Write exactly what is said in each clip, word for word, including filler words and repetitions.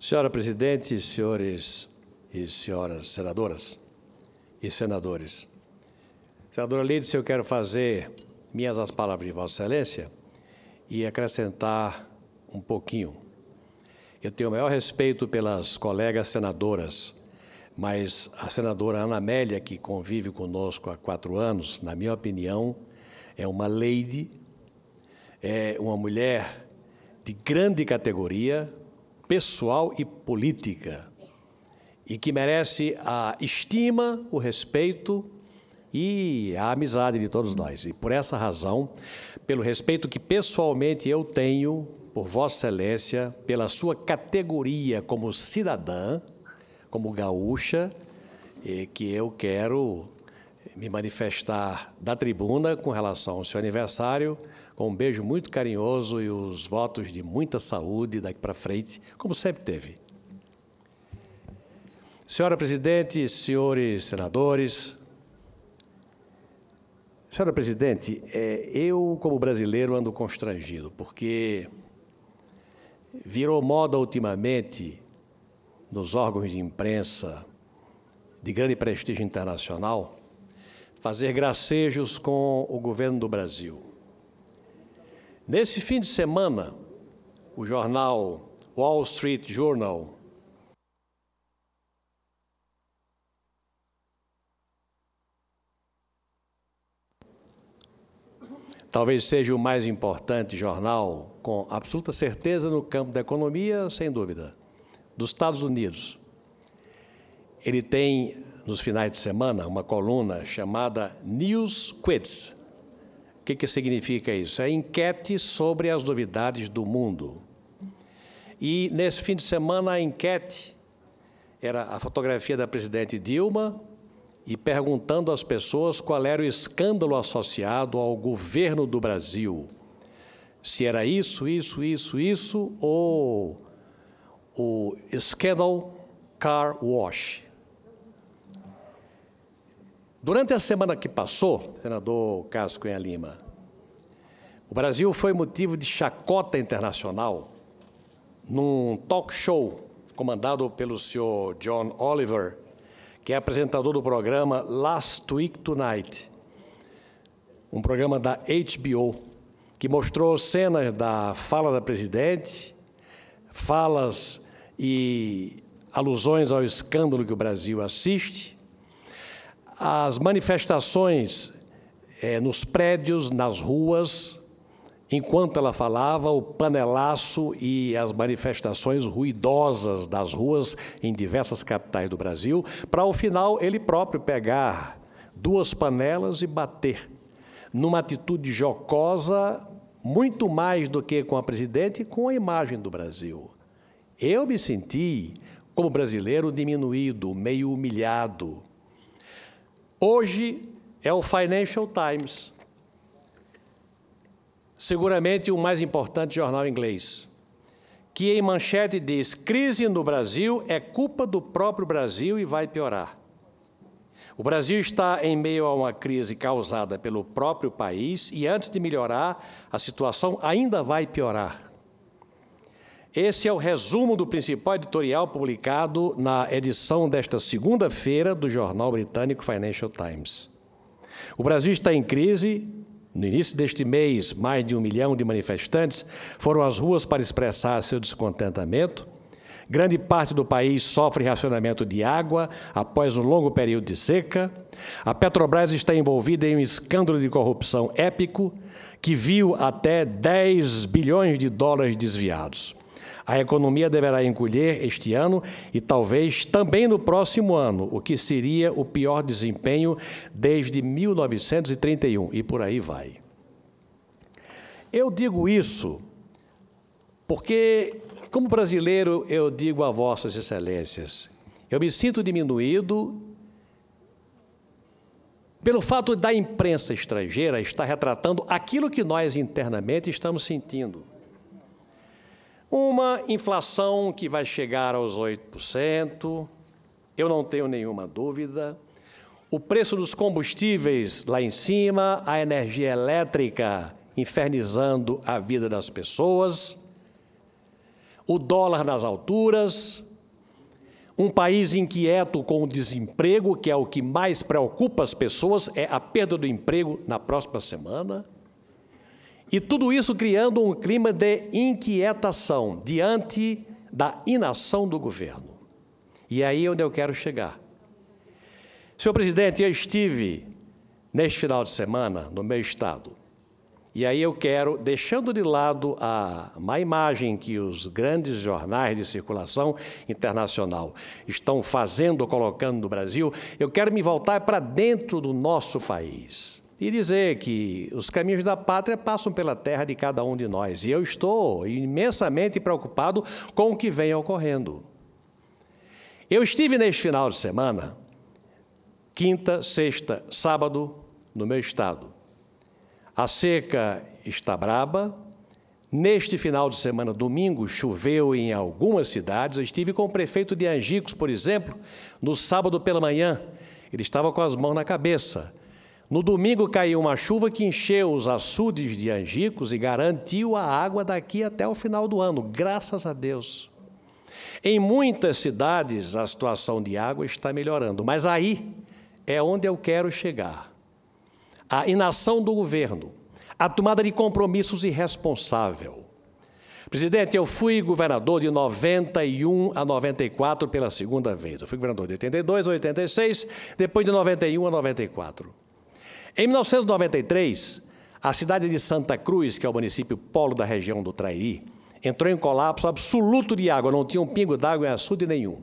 Senhora Presidente, senhores e senhoras senadoras e senadores. Senadora Lídice, eu quero fazer minhas as palavras de Vossa Excelência e acrescentar um pouquinho. Eu tenho o maior respeito pelas colegas senadoras, mas a senadora Ana Amélia, que convive conosco há quatro anos, na minha opinião, é uma lady, é uma mulher de grande categoria, pessoal e política, e que merece a estima, o respeito e a amizade de todos nós. E por essa razão, pelo respeito que pessoalmente eu tenho por Vossa Excelência, pela sua categoria como cidadã, como gaúcha, e que eu quero me manifestar da tribuna com relação ao seu aniversário, com um beijo muito carinhoso e os votos de muita saúde daqui para frente, como sempre teve. Senhora Presidente, senhores senadores, Senhora Presidente, é, eu, como brasileiro, ando constrangido, porque virou moda ultimamente, nos órgãos de imprensa de grande prestígio internacional, fazer gracejos com o governo do Brasil. Nesse fim de semana, o jornal Wall Street Journal talvez seja o mais importante jornal, com absoluta certeza, no campo da economia, sem dúvida, dos Estados Unidos. Ele tem, nos finais de semana, uma coluna chamada News Quiz. O que, que significa isso? É enquete sobre as novidades do mundo. E, nesse fim de semana, a enquete era a fotografia da presidente Dilma e perguntando às pessoas qual era o escândalo associado ao governo do Brasil. Se era isso, isso, isso, isso, ou o Scandal Car Wash. Durante a semana que passou, senador Cássio Cunha Lima, o Brasil foi motivo de chacota internacional num talk show comandado pelo senhor John Oliver, que é apresentador do programa Last Week Tonight, um programa da H B O, que mostrou cenas da fala da presidente, falas e alusões ao escândalo que o Brasil assiste, as manifestações é, nos prédios, nas ruas, enquanto ela falava, o panelaço e as manifestações ruidosas das ruas em diversas capitais do Brasil, para, ao final, ele próprio pegar duas panelas e bater, numa atitude jocosa, muito mais do que com a presidente, com a imagem do Brasil. Eu me senti, como brasileiro, diminuído, meio humilhado. Hoje é o Financial Times, seguramente o mais importante jornal inglês, que em manchete diz: crise no Brasil é culpa do próprio Brasil e vai piorar. O Brasil está em meio a uma crise causada pelo próprio país e, antes de melhorar, a situação ainda vai piorar. Esse é o resumo do principal editorial publicado na edição desta segunda-feira do jornal britânico Financial Times. O Brasil está em crise. No início deste mês, mais de um milhão de manifestantes foram às ruas para expressar seu descontentamento. Grande parte do país sofre racionamento de água após um longo período de seca. A Petrobras está envolvida em um escândalo de corrupção épico que viu até dez bilhões de dólares desviados. A economia deverá encolher este ano e talvez também no próximo ano, o que seria o pior desempenho desde mil novecentos e trinta e um, e por aí vai. Eu digo isso porque, como brasileiro, eu digo a Vossas Excelências, eu me sinto diminuído pelo fato da imprensa estrangeira estar retratando aquilo que nós internamente estamos sentindo. Uma inflação que vai chegar aos oito por cento, eu não tenho nenhuma dúvida. O preço dos combustíveis lá em cima, a energia elétrica infernizando a vida das pessoas. o dólar nas alturas, um país inquieto com o desemprego, que é o que mais preocupa as pessoas, é a perda do emprego na próxima semana. E tudo isso criando um clima de inquietação diante da inação do governo. E é aí onde eu quero chegar. Senhor presidente, eu estive neste final de semana no meu estado. E aí eu quero, deixando de lado a má imagem que os grandes jornais de circulação internacional estão fazendo, colocando no Brasil, eu quero me voltar para dentro do nosso país e dizer que os caminhos da pátria passam pela terra de cada um de nós. E eu estou imensamente preocupado com o que vem ocorrendo. Eu estive neste final de semana, quinta, sexta, sábado, no meu estado. A seca está braba. Neste final de semana, domingo, choveu em algumas cidades. Eu estive com o prefeito de Angicos, por exemplo, no sábado pela manhã. Ele estava com as mãos na cabeça. No domingo caiu uma chuva que encheu os açudes de Angicos e garantiu a água daqui até o final do ano, graças a Deus. Em muitas cidades, a situação de água está melhorando, mas aí é onde eu quero chegar. A inação do governo, a tomada de compromissos irresponsável. Presidente, eu fui governador de noventa e um a noventa e quatro pela segunda vez. Eu fui governador de oitenta e dois a oitenta e seis, depois de noventa e um a noventa e quatro. Em mil novecentos e noventa e três, a cidade de Santa Cruz, que é o município polo da região do Trairi, entrou em colapso absoluto de água, não tinha um pingo d'água em açude nenhum.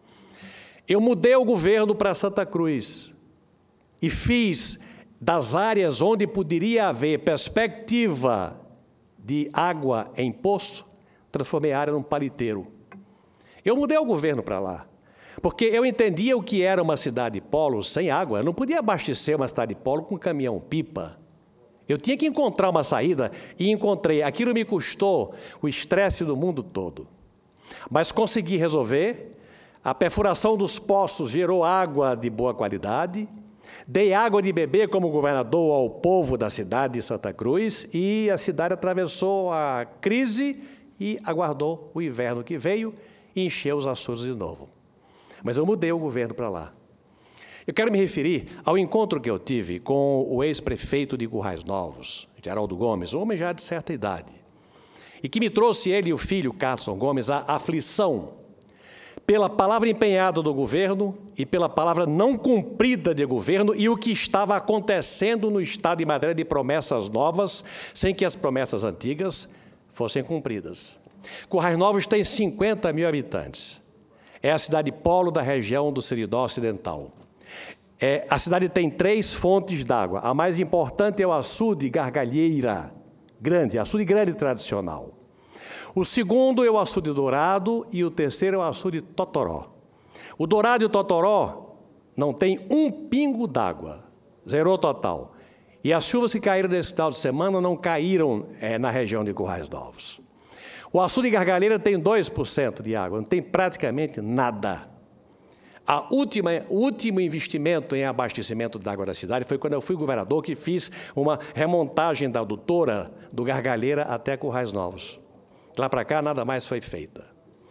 Eu mudei o governo para Santa Cruz e fiz das áreas onde poderia haver perspectiva de água em poço, transformei a área num paliteiro. Eu mudei o governo para lá, porque eu entendia o que era uma cidade polo sem água. Eu não podia abastecer uma cidade polo com caminhão-pipa. Eu tinha que encontrar uma saída e encontrei. Aquilo me custou o estresse do mundo todo. Mas consegui resolver. A perfuração dos poços gerou água de boa qualidade. Dei água de beber como governador ao povo da cidade de Santa Cruz e a cidade atravessou a crise e aguardou o inverno que veio e encheu os açudes de novo. Mas eu mudei o governo para lá. Eu quero me referir ao encontro que eu tive com o ex-prefeito de Currais Novos, Geraldo Gomes, um homem já de certa idade, e que me trouxe ele e o filho, Carlson Gomes, a aflição pela palavra empenhada do governo e pela palavra não cumprida de governo e o que estava acontecendo no Estado em matéria de promessas novas, sem que as promessas antigas fossem cumpridas. Currais Novos tem cinquenta mil habitantes. É a cidade polo da região do Seridó Ocidental. É, a cidade tem três fontes d'água. A mais importante é o açude Gargalheira, grande, açude grande tradicional. O segundo é o açude Dourado e o terceiro é o açude Totoró. O Dourado e o Totoró não tem um pingo d'água, zerou total. E as chuvas que caíram nesse final de semana não caíram é, na região de Currais Novos. O açude Gargalheira tem dois por cento de água, não tem praticamente nada. A última, o último investimento em abastecimento de água da cidade foi quando eu fui governador que fiz uma remontagem da adutora do Gargalheira até Currais Novos. Lá para cá, nada mais foi feita.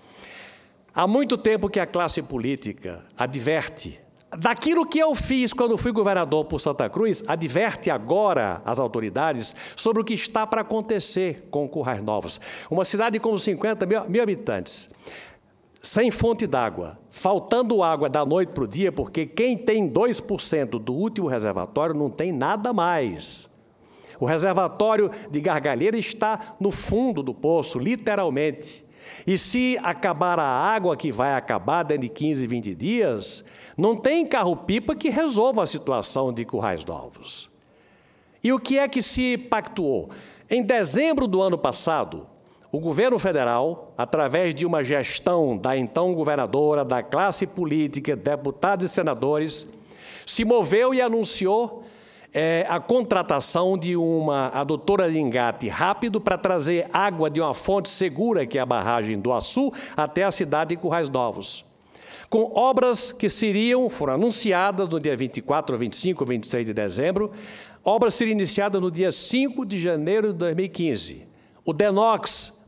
Há muito tempo que a classe política adverte daquilo que eu fiz quando fui governador por Santa Cruz, adverte agora as autoridades sobre o que está para acontecer com Currais Novos. Uma cidade com cinquenta mil habitantes, sem fonte d'água, faltando água da noite para o dia, porque quem tem dois por cento do último reservatório não tem nada mais. O reservatório de Gargalheira está no fundo do poço, literalmente. E se acabar a água, que vai acabar dentro de quinze, vinte dias, não tem carro-pipa que resolva a situação de Currais Novos. E o que é que se pactuou? Em dezembro do ano passado, o governo federal, através de uma gestão da então governadora, da classe política, deputados e senadores, se moveu e anunciou É, a contratação de uma adutora de engate rápido para trazer água de uma fonte segura, que é a barragem do Açu, até a cidade de Currais Novos. Com obras que seriam, foram anunciadas no dia vinte e quatro, vinte e cinco, vinte e seis de dezembro, obras seriam iniciadas no dia cinco de janeiro de dois mil e quinze. O DENOX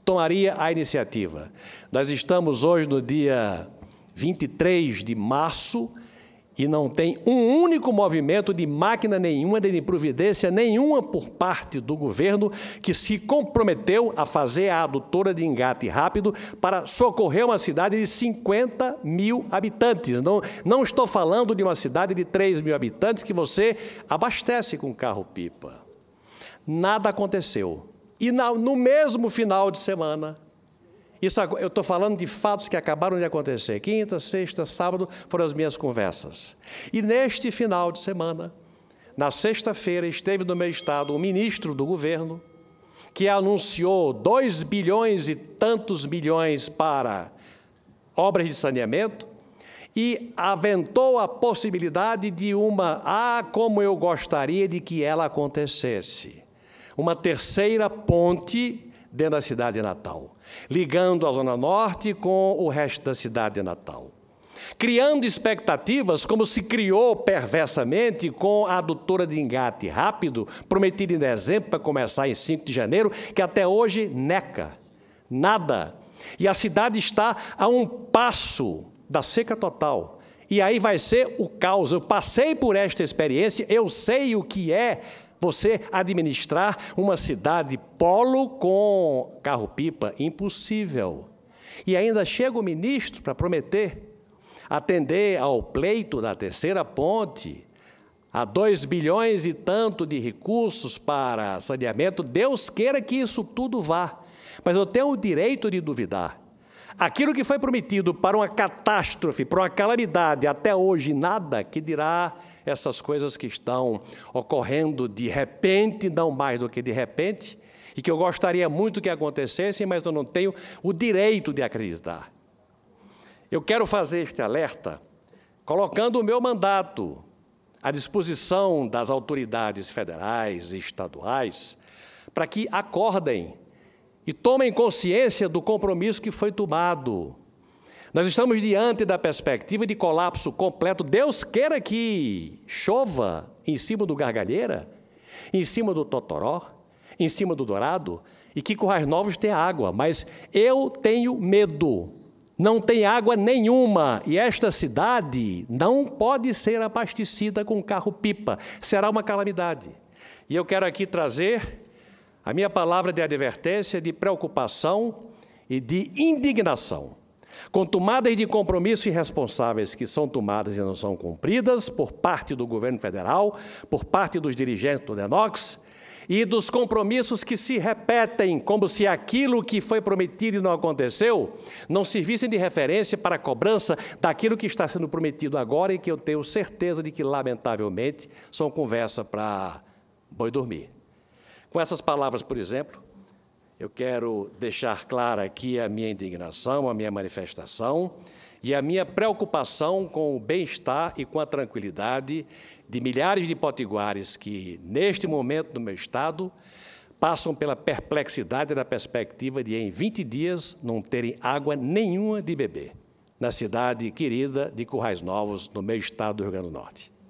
tomaria a iniciativa. Nós estamos hoje no dia vinte e três de março e não tem um único movimento de máquina nenhuma, de providência nenhuma por parte do governo que se comprometeu a fazer a adutora de engate rápido para socorrer uma cidade de cinquenta mil habitantes. Não, não estou falando de uma cidade de três mil habitantes que você abastece com carro-pipa. Nada aconteceu. E na, no mesmo final de semana, isso, eu estou falando de fatos que acabaram de acontecer. Quinta, sexta, sábado foram as minhas conversas. E neste final de semana, na sexta-feira, esteve no meu estado um ministro do governo que anunciou dois bilhões e tantos milhões para obras de saneamento e aventou a possibilidade de uma, ah, como eu gostaria de que ela acontecesse, uma terceira ponte dentro da cidade de Natal, ligando a Zona Norte com o resto da cidade de Natal, criando expectativas como se criou perversamente com a adutora de engate rápido, prometida em dezembro para começar em cinco de janeiro, que até hoje neca, nada. E a cidade está a um passo da seca total. E aí vai ser o caos. Eu passei por esta experiência, eu sei o que é você administrar uma cidade polo com carro-pipa, impossível. E ainda chega o ministro para prometer atender ao pleito da terceira ponte, a dois bilhões e tanto de recursos para saneamento. Deus queira que isso tudo vá, mas eu tenho o direito de duvidar. Aquilo que foi prometido para uma catástrofe, para uma calamidade, até hoje nada, que dirá essas coisas que estão ocorrendo de repente, não mais do que de repente, e que eu gostaria muito que acontecessem, mas eu não tenho o direito de acreditar. Eu quero fazer este alerta colocando o meu mandato à disposição das autoridades federais e estaduais para que acordem e tomem consciência do compromisso que foi tomado. Nós estamos diante da perspectiva de colapso completo. Deus queira que chova em cima do Gargalheira, em cima do Totoró, em cima do Dourado, e que Currais Novos tenha água, mas eu tenho medo. Não tem água nenhuma, e esta cidade não pode ser abastecida com carro-pipa. Será uma calamidade. E eu quero aqui trazer a minha palavra de advertência, de preocupação e de indignação com tomadas de compromisso irresponsáveis que são tomadas e não são cumpridas por parte do governo federal, por parte dos dirigentes do DENOX, e dos compromissos que se repetem como se aquilo que foi prometido e não aconteceu não servissem de referência para a cobrança daquilo que está sendo prometido agora e que eu tenho certeza de que, lamentavelmente, são conversa para boi dormir. Com essas palavras, por exemplo, eu quero deixar clara aqui a minha indignação, a minha manifestação e a minha preocupação com o bem-estar e com a tranquilidade de milhares de potiguares que, neste momento, no meu estado, passam pela perplexidade da perspectiva de, em vinte dias, não terem água nenhuma de beber, na cidade querida de Currais Novos, no meu estado do Rio Grande do Norte.